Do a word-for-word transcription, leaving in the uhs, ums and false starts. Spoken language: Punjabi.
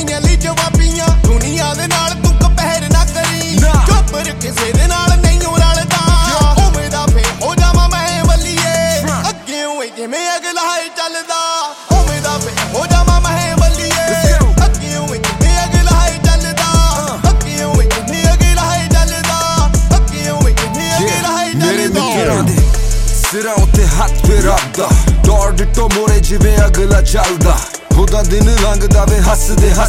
ਕਈਆਂ ਲਈ ਜਵਾਬੀਆਂ ਦੁਨੀਆ ਦੇ ਨਾਲ ਤੂੰ ਕੰਪੇਅਰ ਨਾ ਕਰੀ ਚੁੱਪਰ ਕਿਸੇ ਦੇ ਨਾਲ ਨਹੀਂ ਰਲਦਾ ਉਵੇਂ ਦਾ ਫੇ ਹੋ ਜਾਵਾਂ ਮੈਂ ਬੱਲੀਏ ਅੱਗੇ ਹੋਏ ਜਿਵੇਂ ਅਗਲਾ ਹੈ ਚੱਲਦਾ ਉਵੇਂ ਦਾ ਫੇ ਹੋ ਜਾਵਾਂ ਮੈਂ ਬੱਲੀਏ ਅੱਗੇ ਹੋਏ ਜਿਵੇਂ ਅਗਲਾ ਹੈ ਚੱਲਦਾ ਅੱਗੇ ਹੋਏ ਜਿਵੇਂ ਅਗਲਾ ਹੈ ਚੱਲਦਾ ਅੱਗੇ ਹੋਏ ਜਿਵੇਂ ਅਗਲਾ ਹੈ ਚੱਲਦਾ ਸਿਰਾਂ ਉੱਤੇ ਹੱਥ ਫੇਰ ਰੱਖਦਾ ਦੌੜ ਡਿੱਟੋ ਮੋਰੇ ਜਿਵੇਂ ਅਗਲਾ ਚੱਲਦਾ ਉਹਦਾ ਦਿਨ ਲੰਘਦਾ ਵੇ ਹੱਸਦੇ ਹੱਸ